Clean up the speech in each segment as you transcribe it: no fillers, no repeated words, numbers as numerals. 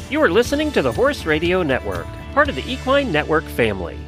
You are listening to the Horse Radio Network, part of the Equine Network family.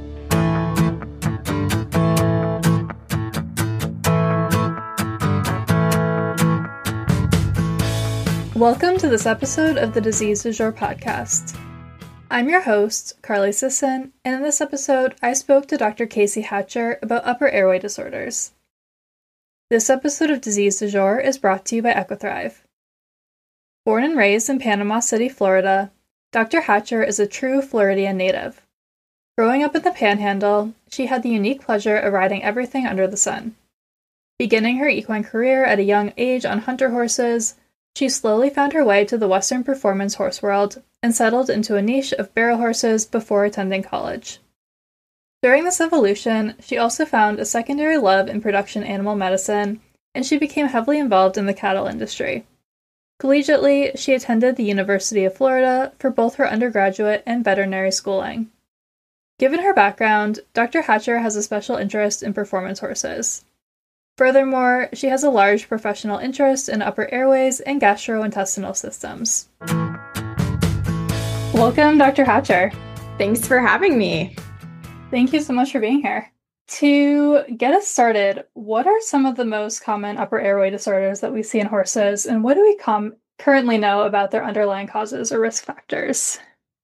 Welcome to this episode of the Disease Du Jour podcast. I'm your host, Carly Sisson, and in this episode, I spoke to Dr. Casey Hatcher about upper airway disorders. This episode of Disease Du Jour is brought to you by EquiThrive. Born and raised in Panama City, Florida, Dr. Hatcher is a true Floridian native. Growing up in the Panhandle, she had the unique pleasure of riding everything under the sun. Beginning her equine career at a young age on hunter horses, she slowly found her way to the Western performance horse world and settled into a niche of barrel horses before attending college. During this evolution, she also found a secondary love in production animal medicine, and she became heavily involved in the cattle industry. Collegiately, she attended the University of Florida for both her undergraduate and veterinary schooling. Given her background, Dr. Hatcher has a special interest in performance horses. Furthermore, she has a large professional interest in upper airways and gastrointestinal systems. Welcome, Dr. Hatcher. Thanks for having me. Thank you so much for being here. To get us started, what are some of the most common upper airway disorders that we see in horses, and what do we currently know about their underlying causes or risk factors?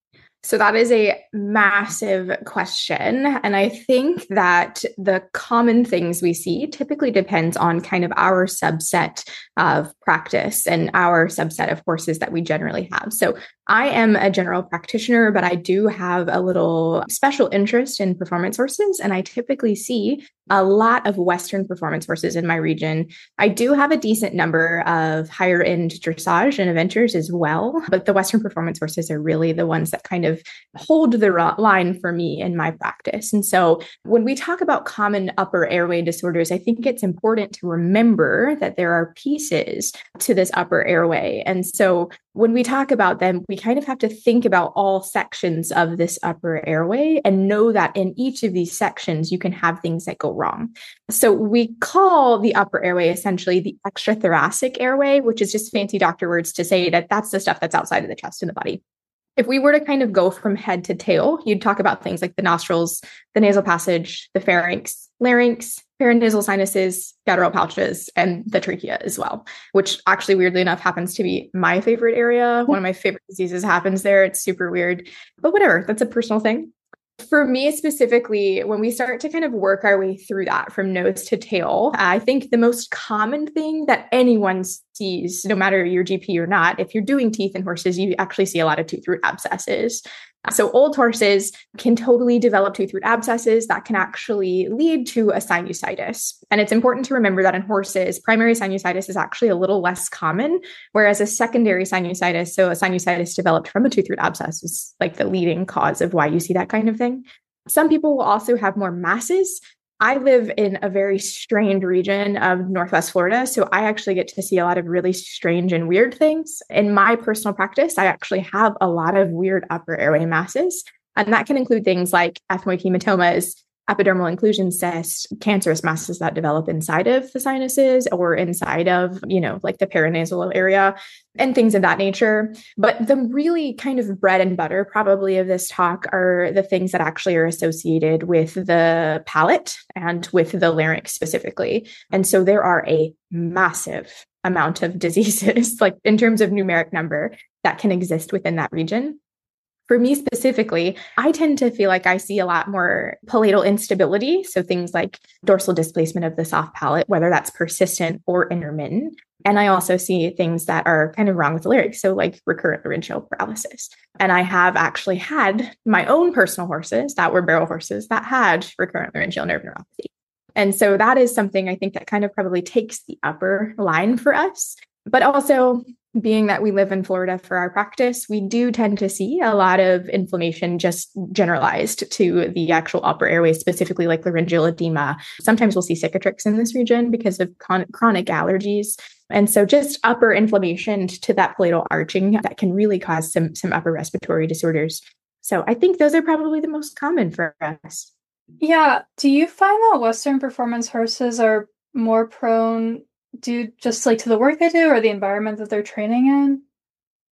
So that is a massive question. And I think that the common things we see typically depends on kind of our subset of practice and our subset of horses that we generally have. So I am a general practitioner, but I do have a little special interest in performance horses, and I typically see a lot of Western performance horses in my region. I do have a decent number of higher end dressage and eventers as well, but the Western performance horses are really the ones that kind of hold the line for me in my practice. And so when we talk about common upper airway disorders, I think it's important to remember that there are pieces to this upper airway. And so when we talk about them, we kind of have to think about all sections of this upper airway and know that in each of these sections, you can have things that go wrong. So we call the upper airway essentially the extrathoracic airway, which is just fancy doctor words to say that that's the stuff that's outside of the chest and the body. If we were to kind of go from head to tail, you'd talk about things like the nostrils, the nasal passage, the pharynx, larynx, paranasal sinuses, guttural pouches, and the trachea as well, which actually, weirdly enough, happens to be my favorite area. One of my favorite diseases happens there. It's super weird, but whatever, that's a personal thing. For me specifically, when we start to kind of work our way through that from nose to tail, I think the most common thing that anyone sees, no matter your GP or not, if you're doing teeth in horses, you actually see a lot of tooth root abscesses. So old horses can totally develop tooth root abscesses that can actually lead to a sinusitis. And it's important to remember that in horses, primary sinusitis is actually a little less common, whereas a secondary sinusitis, so a sinusitis developed from a tooth root abscess, is like the leading cause of why you see that kind of thing. Some people will also have more masses. I live in a very strange region of Northwest Florida, so I actually get to see a lot of really strange and weird things. In my personal practice, I actually have a lot of weird upper airway masses, and that can include things like ethmoid hematomas, epidermal inclusion cysts, cancerous masses that develop inside of the sinuses or inside of, like the paranasal area and things of that nature. But the really kind of bread and butter probably of this talk are the things that actually are associated with the palate and with the larynx specifically. And so there are a massive amount of diseases, like in terms of numeric number, that can exist within that region. For me specifically, I tend to feel like I see a lot more palatal instability. So things like dorsal displacement of the soft palate, whether that's persistent or intermittent. And I also see things that are kind of wrong with the larynx. So like recurrent laryngeal paralysis. And I have actually had my own personal horses that were barrel horses that had recurrent laryngeal nerve neuropathy. And so that is something I think that kind of probably takes the upper line for us. But also, being that we live in Florida for our practice, we do tend to see a lot of inflammation just generalized to the actual upper airway, specifically like laryngeal edema. Sometimes we'll see cicatrix in this region because of chronic allergies. And so just upper inflammation to that palatal arching that can really cause some upper respiratory disorders. So I think those are probably the most common for us. Yeah. Do you find that Western performance horses are more prone due just like to the work they do or the environment that they're training in?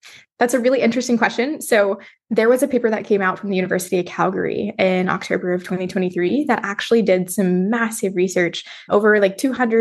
That's a really interesting question. So there was a paper that came out from the University of Calgary in October of 2023 that actually did some massive research over like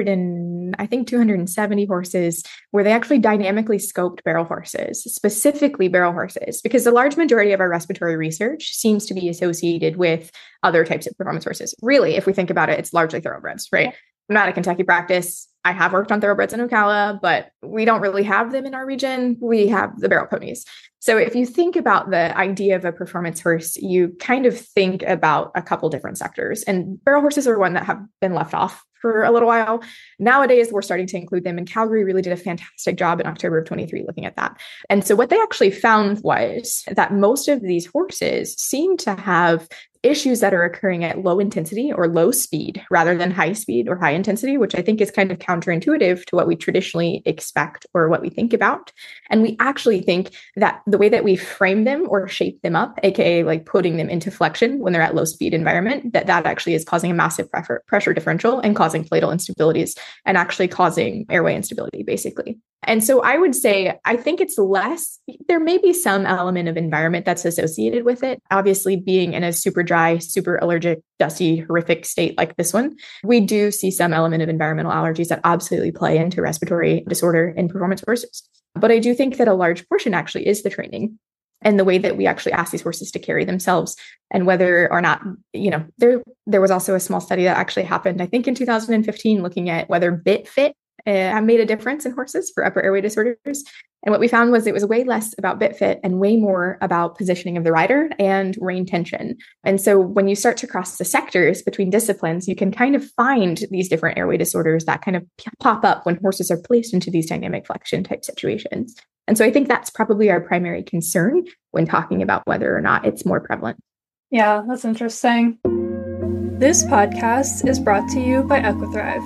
270 horses, where they actually dynamically scoped barrel horses, specifically barrel horses, because the large majority of our respiratory research seems to be associated with other types of performance horses. Really, if we think about it, it's largely thoroughbreds, right? I'm not a Kentucky practice. I have worked on thoroughbreds in Ocala, but we don't really have them in our region. We have the barrel ponies. So if you think about the idea of a performance horse, you kind of think about a couple different sectors. And barrel horses are one that have been left off for a little while. Nowadays, we're starting to include them. And Calgary really did a fantastic job in October of 23 looking at that. And so what they actually found was that most of these horses seem to have issues that are occurring at low intensity or low speed rather than high speed or high intensity, which I think is kind of counterintuitive to what we traditionally expect or what we think about. And we actually think that the way that we frame them or shape them up, aka like putting them into flexion when they're at low speed environment, that actually is causing a massive pressure differential and causing flatal instabilities and actually causing airway instability, basically. And so I would say, I think it's less, there may be some element of environment that's associated with it. Obviously, being in a super dry, super allergic, dusty, horrific state like this one, we do see some element of environmental allergies that absolutely play into respiratory disorder in performance horses. But I do think that a large portion actually is the training and the way that we actually ask these horses to carry themselves, and whether or not, there was also a small study that actually happened, I think in 2015, looking at whether bit fit made a difference in horses for upper airway disorders. And what we found was it was way less about bit fit and way more about positioning of the rider and rein tension. And so when you start to cross the sectors between disciplines, you can kind of find these different airway disorders that kind of pop up when horses are placed into these dynamic flexion type situations. And so I think that's probably our primary concern when talking about whether or not it's more prevalent. Yeah, that's interesting. This podcast is brought to you by Equithrive.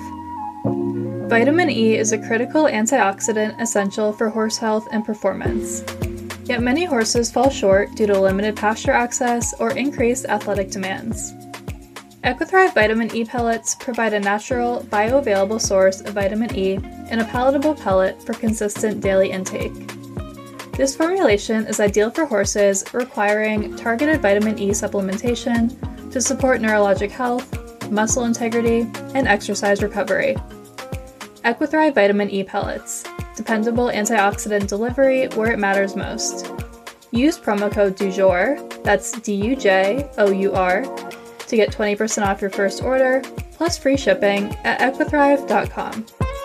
Vitamin E is a critical antioxidant essential for horse health and performance. Yet many horses fall short due to limited pasture access or increased athletic demands. Equithrive Vitamin E pellets provide a natural, bioavailable source of vitamin E in a palatable pellet for consistent daily intake. This formulation is ideal for horses requiring targeted vitamin E supplementation to support neurologic health, muscle integrity, and exercise recovery. Equithrive Vitamin E pellets, dependable antioxidant delivery where it matters most. Use promo code DUJOUR, that's DUJOUR, to get 20% off your first order, plus free shipping at equithrive.com.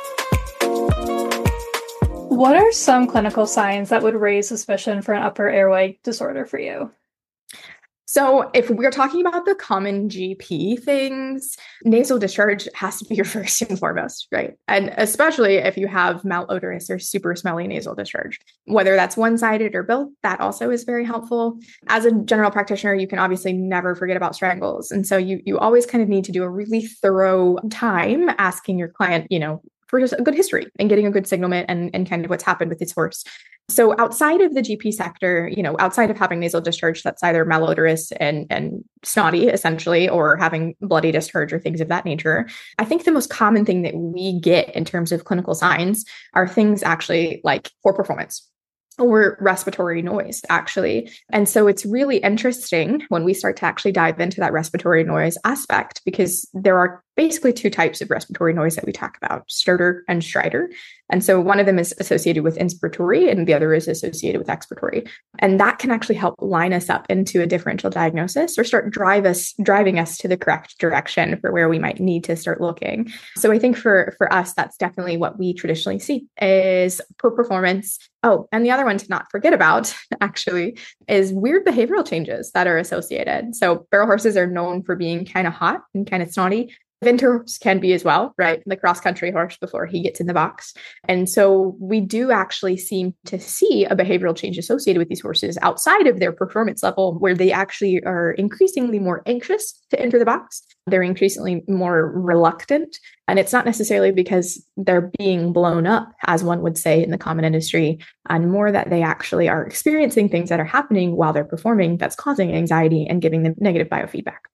What are some clinical signs that would raise suspicion for an upper airway disorder for you? So if we're talking about the common GP things, nasal discharge has to be your first and foremost, right? And especially if you have malodorous or super smelly nasal discharge, whether that's one-sided or both, that also is very helpful. As a general practitioner, you can obviously never forget about strangles. And so you always kind of need to do a really thorough time asking your client, for just a good history and getting a good signalment and kind of what's happened with his horse. So outside of the GP sector, outside of having nasal discharge that's either malodorous and snotty, essentially, or having bloody discharge or things of that nature, I think the most common thing that we get in terms of clinical signs are things actually like poor performance or respiratory noise, actually. And so it's really interesting when we start to actually dive into that respiratory noise aspect, because there are basically two types of respiratory noise that we talk about, stertor and stridor. And so one of them is associated with inspiratory and the other is associated with expiratory. And that can actually help line us up into a differential diagnosis or start driving us to the correct direction for where we might need to start looking. So I think for us, that's definitely what we traditionally see is poor performance. Oh, and the other one to not forget about, actually, is weird behavioral changes that are associated. So barrel horses are known for being kind of hot and kind of snotty. Vinters can be as well, right? The cross-country horse before he gets in the box. And so we do actually seem to see a behavioral change associated with these horses outside of their performance level, where they actually are increasingly more anxious to enter the box. They're increasingly more reluctant. And it's not necessarily because they're being blown up, as one would say in the common industry, and more that they actually are experiencing things that are happening while they're performing that's causing anxiety and giving them negative biofeedback.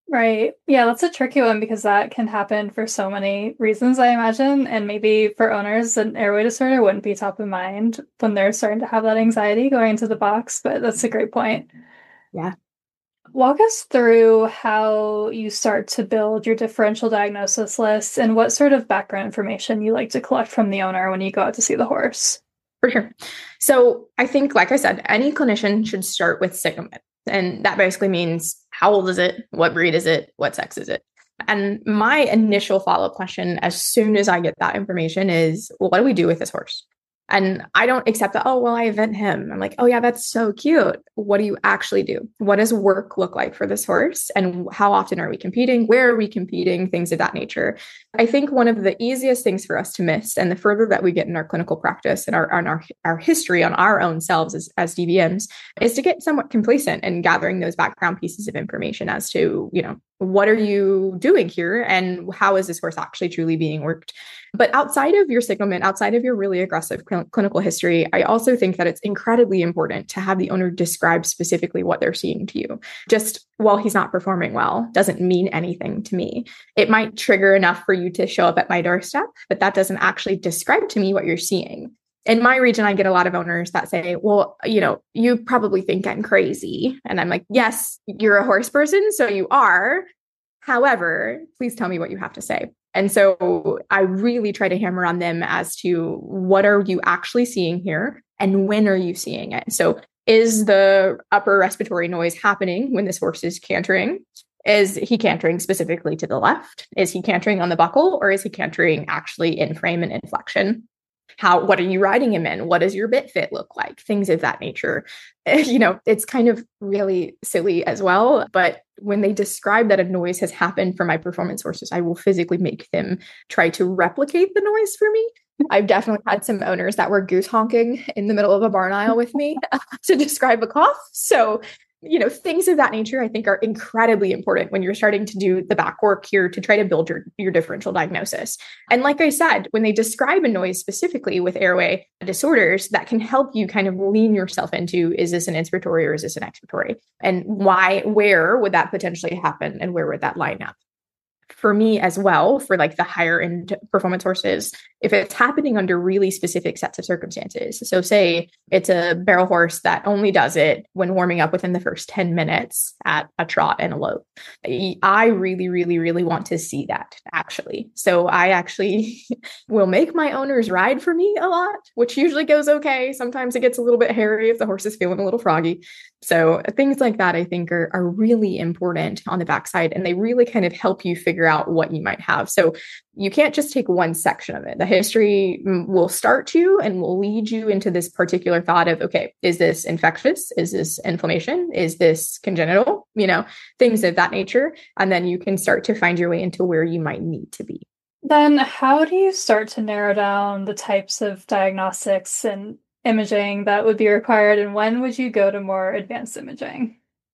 Right. Yeah, that's a tricky one because that can happen for so many reasons, I imagine. And maybe for owners, an airway disorder wouldn't be top of mind when they're starting to have that anxiety going into the box, but that's a great point. Yeah. Walk us through how you start to build your differential diagnosis list and what sort of background information you like to collect from the owner when you go out to see the horse. For sure. So I think, like I said, any clinician should start with signalment. And that basically means how old is it? What breed is it? What sex is it? And my initial follow-up question as soon as I get that information is, well, what do we do with this horse? And I don't accept that, oh, well, I event him. I'm like, oh, yeah, that's so cute. What do you actually do? What does work look like for this horse? And how often are we competing? Where are we competing? Things of that nature. I think one of the easiest things for us to miss, and the further that we get in our clinical practice and our history on our own selves as DVMs, is to get somewhat complacent in gathering those background pieces of information as to, what are you doing here and how is this horse actually truly being worked? But outside of your signalment, outside of your really aggressive clinical history, I also think that it's incredibly important to have the owner describe specifically what they're seeing to you. Just while he's not performing well doesn't mean anything to me. It might trigger enough for you to show up at my doorstep, but that doesn't actually describe to me what you're seeing. In my region, I get a lot of owners that say, well, you probably think I'm crazy. And I'm like, yes, you're a horse person, so you are. However, please tell me what you have to say. And so I really try to hammer on them as to what are you actually seeing here and when are you seeing it? So is the upper respiratory noise happening when this horse is cantering? Is he cantering specifically to the left? Is he cantering on the buckle, or is he cantering actually in frame and inflection? What are you riding him in? What does your bit fit look like? Things of that nature. It's kind of really silly as well. But when they describe that a noise has happened for my performance horses, I will physically make them try to replicate the noise for me. I've definitely had some owners that were goose honking in the middle of a barn aisle with me to describe a cough. So things of that nature, I think, are incredibly important when you're starting to do the back work here to try to build your differential diagnosis. And like I said, when they describe a noise specifically with airway disorders, that can help you kind of lean yourself into, is this an inspiratory or is this an expiratory? And where would that potentially happen? And where would that line up? For me as well, for like the higher end performance horses, if it's happening under really specific sets of circumstances. So say it's a barrel horse that only does it when warming up within the first 10 minutes at a trot and a lope. I really, really, really want to see that actually. So I actually will make my owners ride for me a lot, which usually goes okay. Sometimes it gets a little bit hairy if the horse is feeling a little froggy. So things like that, I think, are really important on the backside, and they really kind of help you figure out what you might have. So you can't just take one section of it. The history will start you and will lead you into this particular thought of, okay, is this infectious? Is this inflammation? Is this congenital? Things of that nature. And then you can start to find your way into where you might need to be. Then how do you start to narrow down the types of diagnostics and imaging that would be required, and when would you go to more advanced imaging?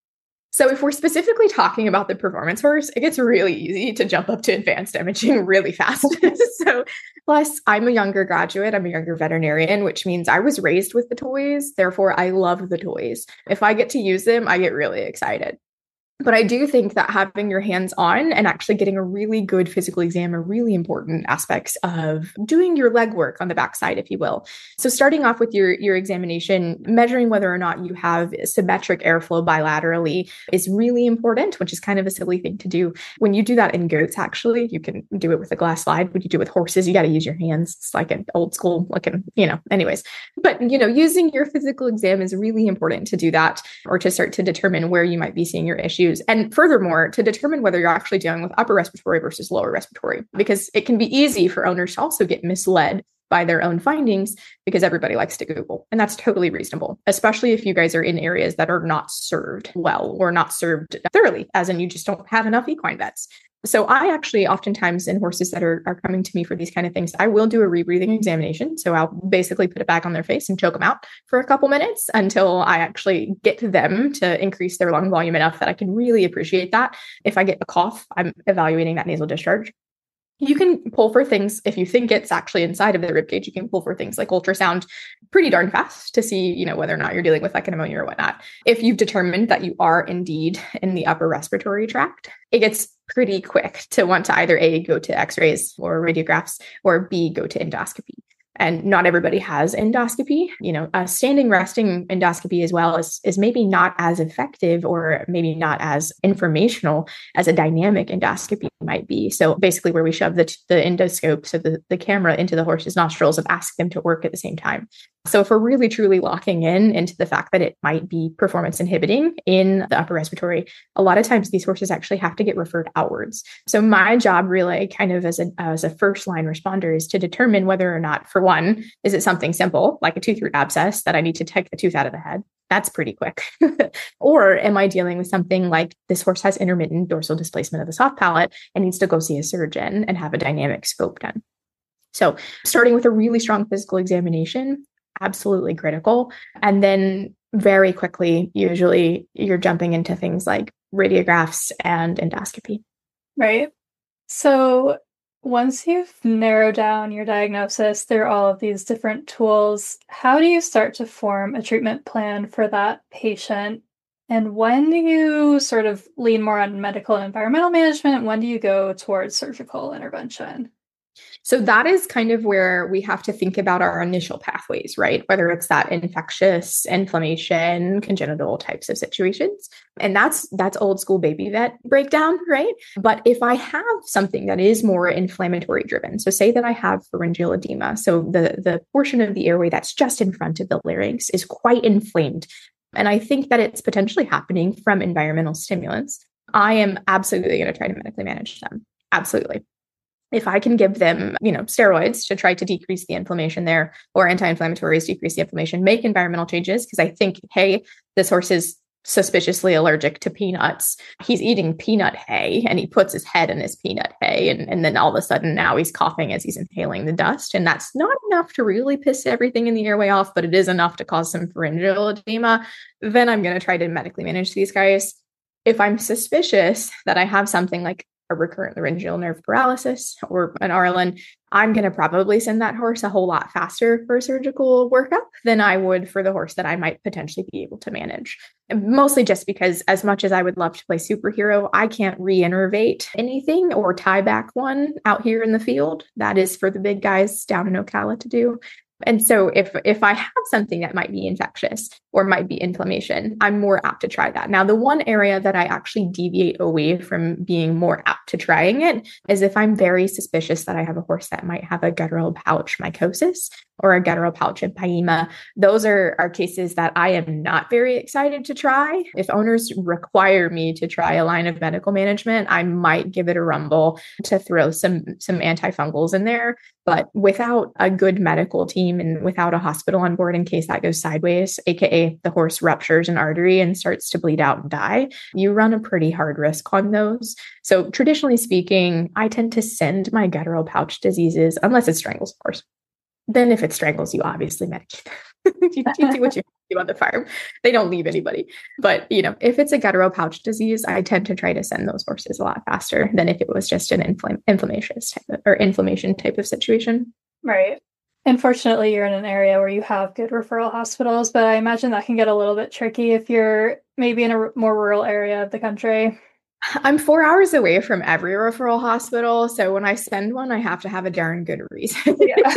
So if we're specifically talking about the performance horse, it gets really easy to jump up to advanced imaging really fast. So plus, I'm a younger graduate. I'm a younger veterinarian, which means I was raised with the toys. Therefore, I love the toys. If I get to use them, I get really excited. But I do think that having your hands on and actually getting a really good physical exam are really important aspects of doing your legwork on the backside, if you will. So starting off with your examination, measuring whether or not you have symmetric airflow bilaterally is really important, which is kind of a silly thing to do. When you do that in goats, actually, you can do it with a glass slide. When you do it with horses, you got to use your hands. It's like an old school looking, anyways. But, using your physical exam is really important to do that, or to start to determine where you might be seeing your issues. And furthermore, to determine whether you're actually dealing with upper respiratory versus lower respiratory, because it can be easy for owners to also get misled by their own findings because everybody likes to Google. And that's totally reasonable, especially if you guys are in areas that are not served well or not served thoroughly, as in you just don't have enough equine vets. So I actually oftentimes in horses that are coming to me for these kind of things, I will do a rebreathing examination. So I'll basically put it back on their face and choke them out for a couple minutes until I actually get them to increase their lung volume enough that I can really appreciate that. If I get a cough, I'm evaluating that nasal discharge. You can pull for things if you think it's actually inside of the ribcage. You can pull for things like ultrasound pretty darn fast to see, whether or not you're dealing with like an pneumonia or whatnot. If you've determined that you are indeed in the upper respiratory tract, it gets pretty quick to want to either A, go to x-rays or radiographs, or B, go to endoscopy. And not everybody has endoscopy. A standing resting endoscopy as well is maybe not as effective or maybe not as informational as a dynamic endoscopy might be. So basically where we shove the endoscope, so the camera into the horse's nostrils and ask them to work at the same time. So if we're really truly locking into the fact that it might be performance inhibiting in the upper respiratory, a lot of times these horses actually have to get referred outwards. So my job really kind of as a first line responder is to determine whether or not, for one, is it something simple like a tooth root abscess that I need to take the tooth out of the head? That's pretty quick. Or am I dealing with something like this horse has intermittent dorsal displacement of the soft palate and needs to go see a surgeon and have a dynamic scope done? So starting with a really strong physical examination, absolutely critical. And then very quickly, usually you're jumping into things like radiographs and endoscopy. Right. So once you've narrowed down your diagnosis through all of these different tools, how do you start to form a treatment plan for that patient? And when do you sort of lean more on medical and environmental management? When do you go towards surgical intervention? So that is kind of where we have to think about our initial pathways, right? Whether it's that infectious, inflammation, congenital types of situations. And that's old school baby vet breakdown, right? But if I have something that is more inflammatory driven, so say that I have pharyngeal edema, so the portion of the airway that's just in front of the larynx is quite inflamed. And I think that it's potentially happening from environmental stimulants. I am absolutely going to try to medically manage them. Absolutely. If I can give them, steroids to try to decrease the inflammation there, or anti-inflammatories, decrease the inflammation, make environmental changes, because I think, hey, this horse is suspiciously allergic to peanuts. He's eating peanut hay and he puts his head in his peanut hay. And then all of a sudden now he's coughing as he's inhaling the dust. And that's not enough to really piss everything in the airway off, but it is enough to cause some pharyngeal edema. Then I'm going to try to medically manage these guys. If I'm suspicious that I have something like a recurrent laryngeal nerve paralysis or an RLN, I'm going to probably send that horse a whole lot faster for a surgical workup than I would for the horse that I might potentially be able to manage. And mostly just because as much as I would love to play superhero, I can't re-innervate anything or tie back one out here in the field. That is for the big guys down in Ocala to do. And so if I have something that might be infectious or might be inflammation, I'm more apt to try that. Now, the one area that I actually deviate away from being more apt to trying it is if I'm very suspicious that I have a horse that might have a guttural pouch mycosis or a guttural pouch empyema. Those are cases that I am not very excited to try. If owners require me to try a line of medical management, I might give it a rumble to throw some antifungals in there. But without a good medical team and without a hospital on board in case that goes sideways, aka the horse ruptures an artery and starts to bleed out and die, you run a pretty hard risk on those. So traditionally speaking, I tend to send my guttural pouch diseases, unless it strangles, of course. Then if it strangles, you obviously medicate. you do what you do on the farm. They don't leave anybody. But, if it's a guttural pouch disease, I tend to try to send those horses a lot faster than if it was just an inflammation type of situation. Right. Unfortunately, you're in an area where you have good referral hospitals, but I imagine that can get a little bit tricky if you're maybe in a more rural area of the country. I'm 4 hours away from every referral hospital. So when I send one, I have to have a darn good reason. Yeah.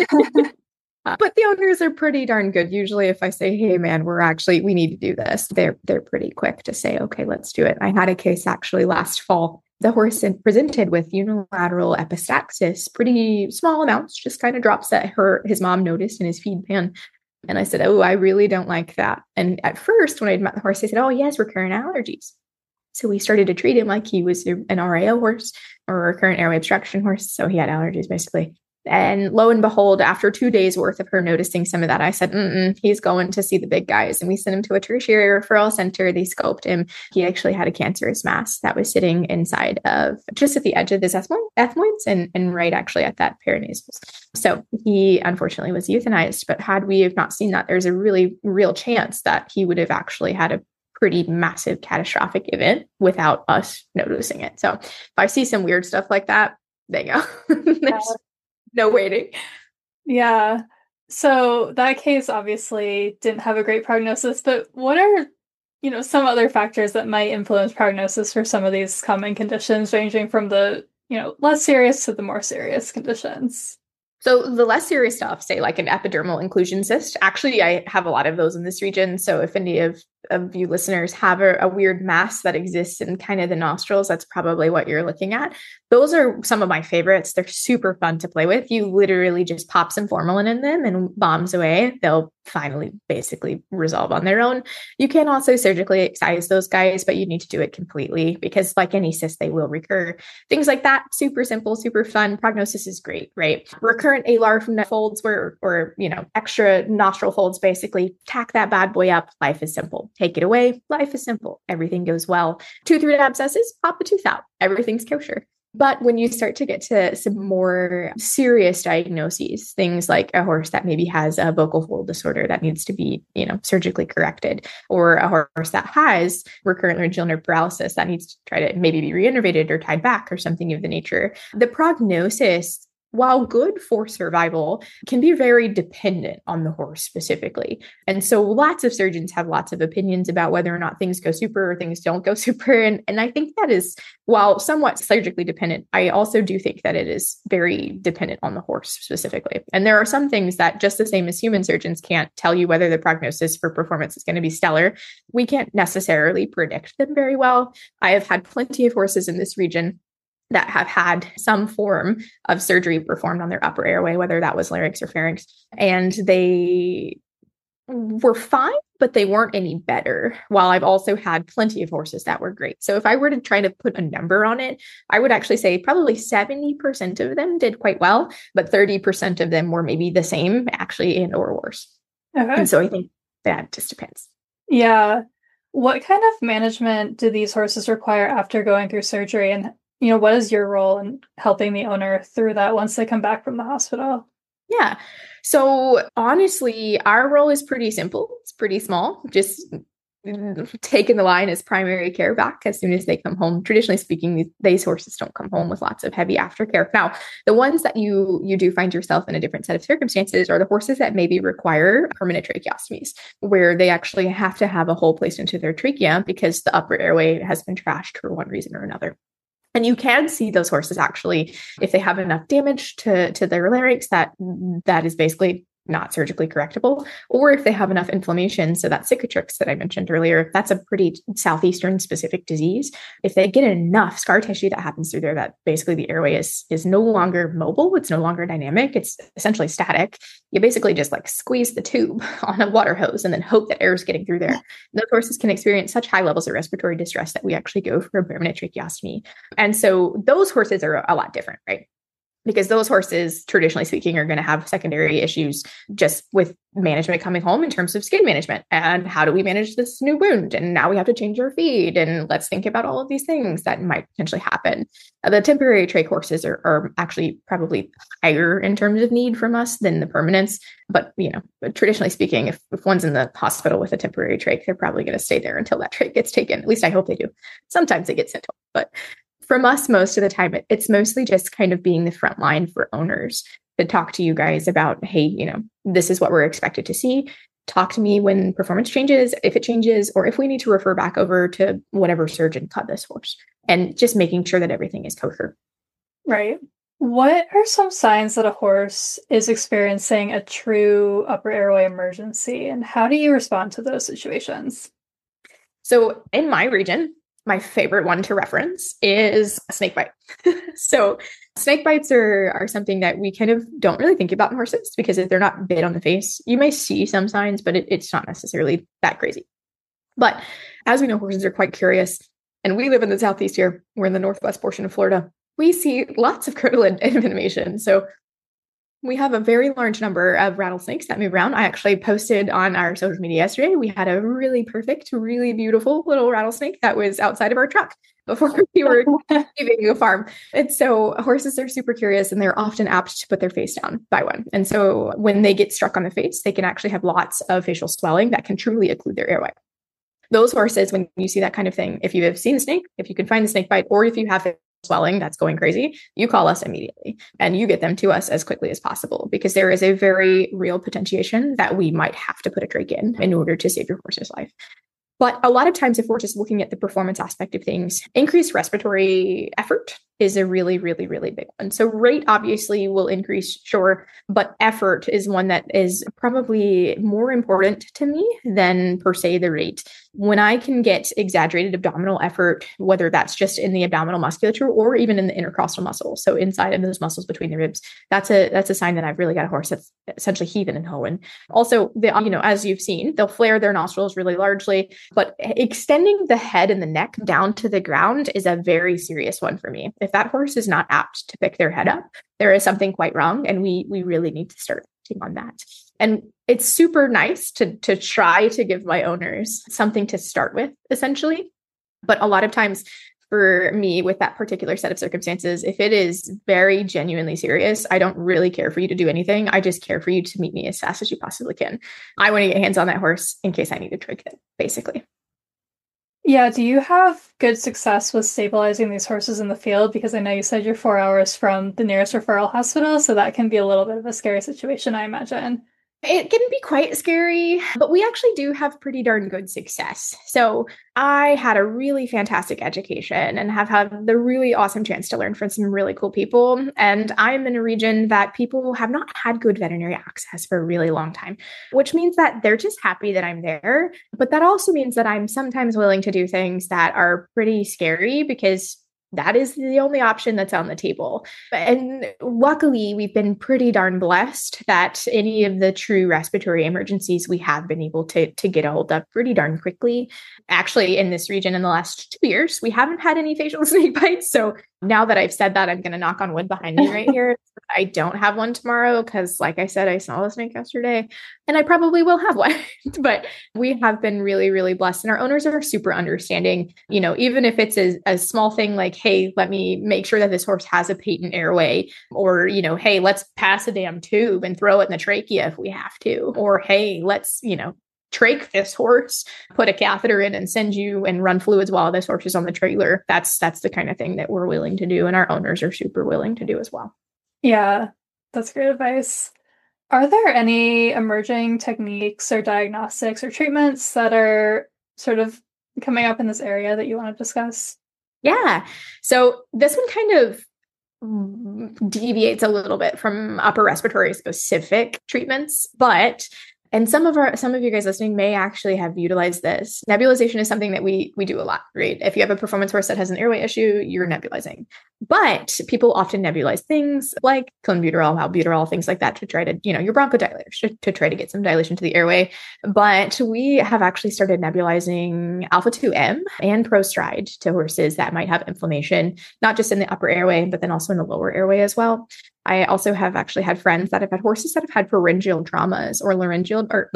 But the owners are pretty darn good. Usually if I say, hey, man, we need to do this, they're pretty quick to say, okay, let's do it. I had a case actually last fall. The horse presented with unilateral epistaxis, pretty small amounts, just kind of drops that his mom noticed in his feed pan. And I said, oh, I really don't like that. And at first, when I'd met the horse, they said, oh, he has recurrent allergies. So we started to treat him like he was an RAO horse or a recurrent airway obstruction horse. So he had allergies, basically. And lo and behold, after 2 days worth of her noticing some of that, I said, he's going to see the big guys. And we sent him to a tertiary referral center. They scoped him. He actually had a cancerous mass that was sitting inside of just at the edge of his ethmoids and right actually at that paranasals. So he unfortunately was euthanized. But had we have not seen that, there's a really real chance that he would have actually had a pretty massive catastrophic event without us noticing it. So if I see some weird stuff like that, they go. There's no waiting. Yeah. So that case obviously didn't have a great prognosis, but what are, some other factors that might influence prognosis for some of these common conditions, ranging from the, less serious to the more serious conditions? So the less serious stuff, say like an epidermal inclusion cyst, actually, I have a lot of those in this region. So if any of you listeners have a weird mass that exists in kind of the nostrils, that's probably what you're looking at. Those are some of my favorites. They're super fun to play with. You literally just pop some formalin in them and bombs away. They'll finally basically resolve on their own. You can also surgically excise those guys, but you need to do it completely because like any cyst, they will recur. Things like that, super simple, super fun. Prognosis is great, right? Recurrent alar folds or extra nostril folds, basically tack that bad boy up. Life is simple. Take it away. Life is simple. Everything goes well. Tooth root abscesses, pop a tooth out. Everything's kosher. But when you start to get to some more serious diagnoses, things like a horse that maybe has a vocal fold disorder that needs to be, surgically corrected, or a horse that has recurrent laryngeal nerve paralysis that needs to try to maybe be reinnervated or tied back or something of the nature, the prognosis, while good for survival, can be very dependent on the horse specifically. And so lots of surgeons have lots of opinions about whether or not things go super or things don't go super. And I think that is, while somewhat surgically dependent, I also do think that it is very dependent on the horse specifically. And there are some things that just the same as human surgeons can't tell you whether the prognosis for performance is going to be stellar. We can't necessarily predict them very well. I have had plenty of horses in this region that have had some form of surgery performed on their upper airway, whether that was larynx or pharynx, and they were fine, but they weren't any better. While I've also had plenty of horses that were great. So if I were to try to put a number on it, I would actually say probably 70% of them did quite well, but 30% of them were maybe the same actually and or worse. Okay. And so I think that just depends. Yeah. What kind of management do these horses require after going through surgery? And what is your role in helping the owner through that once they come back from the hospital? Yeah. So honestly, our role is pretty simple. It's pretty small. Just taking the line as primary care back as soon as they come home. Traditionally speaking, these horses don't come home with lots of heavy aftercare. Now, the ones that you do find yourself in a different set of circumstances are the horses that maybe require permanent tracheostomies, where they actually have to have a hole placed into their trachea because the upper airway has been trashed for one reason or another. And you can see those horses actually, if they have enough damage to their larynx, that is basically not surgically correctable, or if they have enough inflammation. So that cicatrix that I mentioned earlier, that's a pretty Southeastern specific disease. If they get enough scar tissue that happens through there, that basically the airway is no longer mobile. It's no longer dynamic. It's essentially static. You basically just like squeeze the tube on a water hose and then hope that air is getting through there. And those horses can experience such high levels of respiratory distress that we actually go for a permanent tracheostomy. And so those horses are a lot different, right? Because those horses, traditionally speaking, are going to have secondary issues just with management coming home in terms of skin management. And how do we manage this new wound? And now we have to change our feed. And let's think about all of these things that might potentially happen. The temporary trach horses are actually probably higher in terms of need from us than the permanents. But, traditionally speaking, if one's in the hospital with a temporary trach, they're probably going to stay there until that trach gets taken. At least I hope they do. Sometimes they get sent home, but from us, most of the time, it's mostly just kind of being the front line for owners to talk to you guys about, hey, this is what we're expected to see. Talk to me when performance changes, if it changes, or if we need to refer back over to whatever surgeon cut this horse, and just making sure that everything is kosher. Right. What are some signs that a horse is experiencing a true upper airway emergency, and how do you respond to those situations? So in my region, my favorite one to reference is a snake bite. So snake bites are something that we kind of don't really think about in horses because if they're not bit on the face, you may see some signs, but it's not necessarily that crazy. But as we know, horses are quite curious. And we live in the Southeast here. We're in the northwest portion of Florida. We see lots of crotolid intimidation. So we have a very large number of rattlesnakes that move around. I actually posted on our social media yesterday. We had a really perfect, really beautiful little rattlesnake that was outside of our truck before we were leaving the farm. And so horses are super curious and they're often apt to put their face down by one. And so when they get struck on the face, they can actually have lots of facial swelling that can truly occlude their airway. Those horses, when you see that kind of thing, if you have seen a snake, if you can find the snake bite, or if you have swelling that's going crazy, you call us immediately and you get them to us as quickly as possible, because there is a very real potentiation that we might have to put a trach in order to save your horse's life. But a lot of times, if we're just looking at the performance aspect of things, increased respiratory effort is a really, really, really big one. So rate obviously will increase, sure, but effort is one that is probably more important to me than per se the rate. When I can get exaggerated abdominal effort, whether that's just in the abdominal musculature or even in the intercostal muscle, so inside of those muscles between the ribs, that's a sign that I've really got a horse that's essentially heaving and hoeing. Also, as you've seen, they'll flare their nostrils really largely, but extending the head and the neck down to the ground is a very serious one for me. If that horse is not apt to pick their head up, there is something quite wrong, and we really need to start working on that. And it's super nice to try to give my owners something to start with, essentially. But a lot of times for me, with that particular set of circumstances, if it is very genuinely serious, I don't really care for you to do anything. I just care for you to meet me as fast as you possibly can. I want to get hands on that horse in case I need to trach it, basically. Yeah, do you have good success with stabilizing these horses in the field? Because I know you said you're 4 hours from the nearest referral hospital, so that can be a little bit of a scary situation, I imagine. It can be quite scary, but we actually do have pretty darn good success. So I had a really fantastic education and have had the really awesome chance to learn from some really cool people. And I'm in a region that people have not had good veterinary access for a really long time, which means that they're just happy that I'm there. But that also means that I'm sometimes willing to do things that are pretty scary, because that is the only option that's on the table. And luckily, we've been pretty darn blessed that any of the true respiratory emergencies we have been able to get a hold of pretty darn quickly. Actually, in this region in the last 2 years, we haven't had any facial snake bites. So now that I've said that, I'm going to knock on wood behind me right here. I don't have one tomorrow because, like I said, I saw a snake yesterday and I probably will have one. But we have been really, really blessed. And our owners are super understanding, even if it's a small thing like, hey, let me make sure that this horse has a patent airway, or, hey, let's pass a damn tube and throw it in the trachea if we have to, or, hey, let's, trach this horse, put a catheter in and send you and run fluids while this horse is on the trailer. That's the kind of thing that we're willing to do. And our owners are super willing to do as well. Yeah, that's great advice. Are there any emerging techniques or diagnostics or treatments that are sort of coming up in this area that you want to discuss? Yeah. So this one kind of deviates a little bit from upper respiratory specific treatments, and some of you guys listening may actually have utilized this. Nebulization is something that we do a lot, right? If you have a performance horse that has an airway issue, you're nebulizing. But people often nebulize things like clenbuterol, albuterol, things like that to try to, your bronchodilators to try to get some dilation to the airway. But we have actually started nebulizing alpha-2M and Prostride to horses that might have inflammation, not just in the upper airway, but then also in the lower airway as well. I also have actually had friends that have had horses that have had pharyngeal traumas or laryngeal or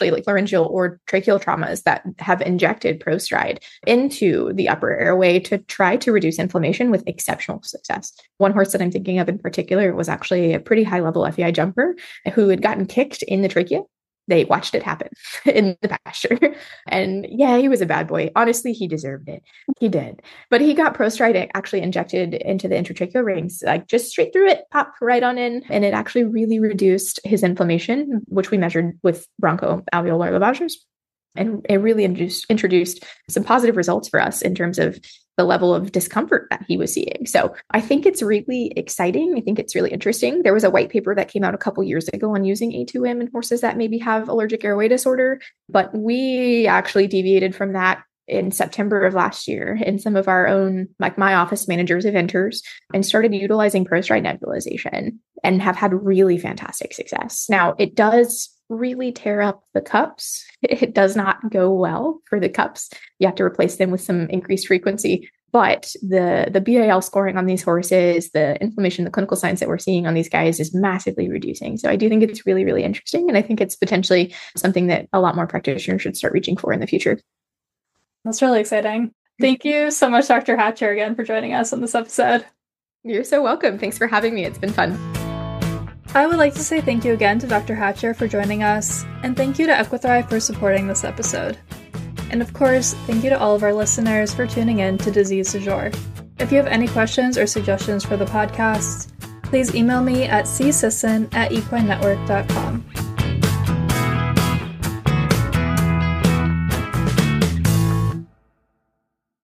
tracheal traumas that have injected Prostride into the upper airway to try to reduce inflammation with exceptional success. One horse that I'm thinking of in particular was actually a pretty high level FEI jumper who had gotten kicked in the trachea. They watched it happen in the pasture. And yeah, he was a bad boy. Honestly, he deserved it. He did. But he got Prostride actually injected into the intratracheal rings, like just straight through it, pop right on in. And it actually really reduced his inflammation, which we measured with bronchoalveolar lavages. And it really introduced some positive results for us in terms of the level of discomfort that he was seeing. So I think it's really exciting. I think it's really interesting. There was a white paper that came out a couple years ago on using A2M in horses that maybe have allergic airway disorder, but we actually deviated from that in September of last year in some of our own, like my office managers, eventers, and started utilizing Prostride nebulization and have had really fantastic success. Now, it does really tear up the cups. It does not go well for the cups. You have to replace them with some increased frequency. But the BAL scoring on these horses, the inflammation, the clinical signs that we're seeing on these guys is massively reducing. So I do think it's really, really interesting. And I think it's potentially something that a lot more practitioners should start reaching for in the future. That's really exciting. Thank you so much, Dr. Hatcher, again, for joining us on this episode. You're so welcome. Thanks for having me. It's been fun. I would like to say thank you again to Dr. Hatcher for joining us, and thank you to Equithrive for supporting this episode. And of course, thank you to all of our listeners for tuning in to Disease du Jour. If you have any questions or suggestions for the podcast, please email me at csisson@equinenetwork.com.